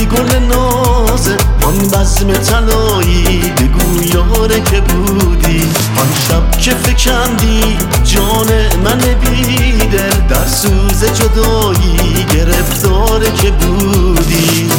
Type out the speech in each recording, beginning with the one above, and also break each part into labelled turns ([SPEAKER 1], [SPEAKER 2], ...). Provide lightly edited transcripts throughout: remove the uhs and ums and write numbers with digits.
[SPEAKER 1] گل نازه آن بزم طلایی بگو یاره که بودی آن شب که فکندی جان من بیدل در سوز جدایی گرفتاره که بودی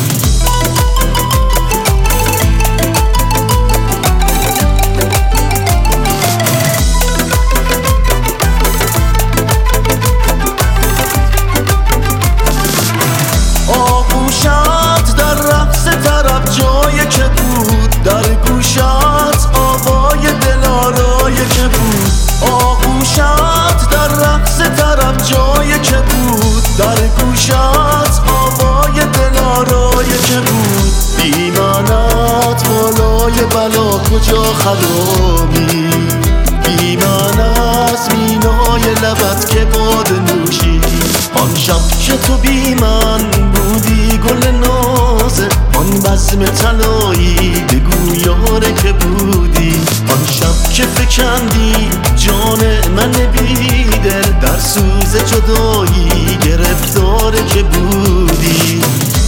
[SPEAKER 1] آغوشت در رقص طرب جای که بود در گوشت آوای دلارای که بود آغوشت در رقص طرب جای که بود در گوشت آوای دلارای که بود بی منت بالای بلا کجا خرامی بی من از مینای لبت که باد نوشیدی آن شب که تو بی من بودی گل نازه آن بزم طلایی بگو یاره که بودی آن شب که فکندی جان من بیدل در سوز جدایی گرفتاره که بودی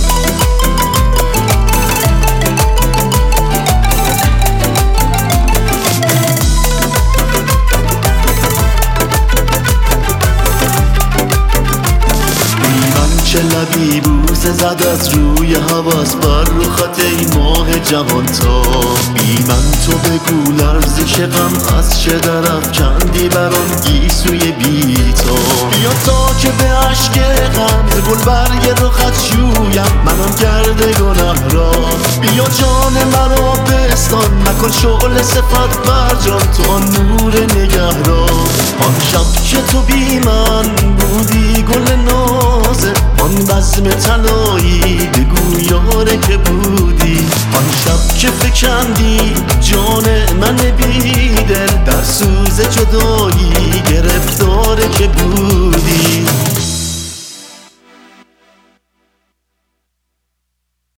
[SPEAKER 1] چه لبی بوسه زد از روی حواس بر رو خط ای ماه جوان تا بی من تو بگو لرزش غم از چه درف کندی برام گیسوی بی تا بیا تا که به عشق غم گل برگ رخت شویم منم کرده گناه را بیا جان مرا بستان نکن شعل صفت بر جان تو آن نور نگه را آن شب که تو بی من بودی گل نازه آن بزم طلایی بگو یاره که بودی آن شب که فکندی جان من بیدل در سوز جدایی گرفتاره که بود